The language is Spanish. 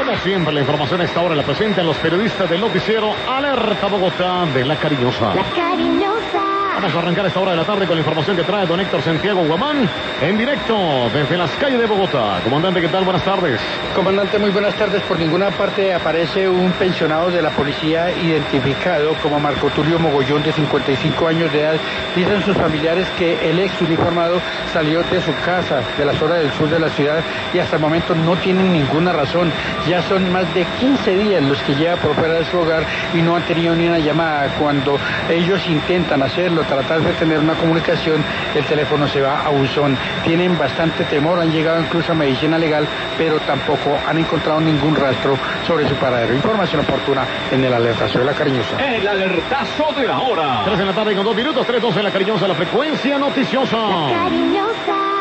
Como siempre, la información a esta hora la presentan los periodistas del noticiero Alerta Bogotá de La Cariñosa. La Cariñosa. Vamos a arrancar a esta hora de la tarde con la información que trae don Héctor Santiago Guamán en directo desde las calles de Bogotá. Comandante, ¿qué tal? Buenas tardes. Comandante, muy buenas tardes. Por ninguna parte aparece un pensionado de la policía identificado como Marco Tulio Mogollón, de 55 años de edad. Dicen sus familiares que el ex uniformado salió de su casa de la zona del sur de la ciudad y hasta el momento no tienen ninguna razón. Ya son más de 15 días los que lleva por fuera de su hogar y no han tenido ni una llamada. Cuando ellos intentan hacerlo, tratar de tener una comunicación, el teléfono se va a buzón. Tienen bastante temor, han llegado incluso a medicina legal, pero tampoco han encontrado ningún rastro sobre su paradero. Información oportuna en el alertazo de La Cariñosa. El alertazo de la hora. 3 de la tarde con 2 minutos, 3:12 en La Cariñosa, la frecuencia noticiosa. La Cariñosa.